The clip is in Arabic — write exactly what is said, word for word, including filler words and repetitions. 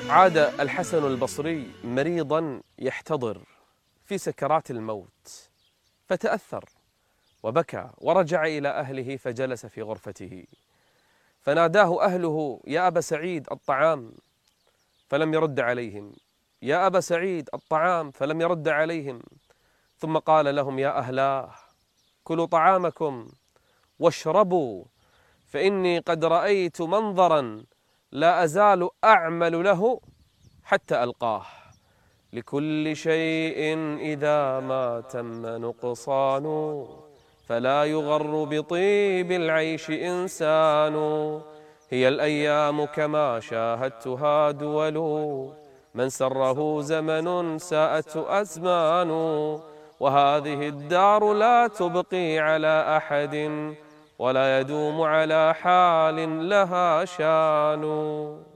عاد الحسن البصري مريضا يحتضر في سكرات الموت، فتأثر وبكى ورجع إلى أهله فجلس في غرفته، فناداه أهله: يا أبا سعيد الطعام، فلم يرد عليهم. يا أبا سعيد الطعام، فلم يرد عليهم. ثم قال لهم: يا أهلاه، كلوا طعامكم واشربوا، فإني قد رأيت منظرا لا أزال أعمل له حتى ألقاه. لكل شيء إذا ما تم نقصان، فلا يغر بطيب العيش إنسان. هي الأيام كما شاهدتها دول، من سره زمن ساءته أزمان. وهذه الدار لا تبقي على أحد، ولا يدوم على حال لها شان.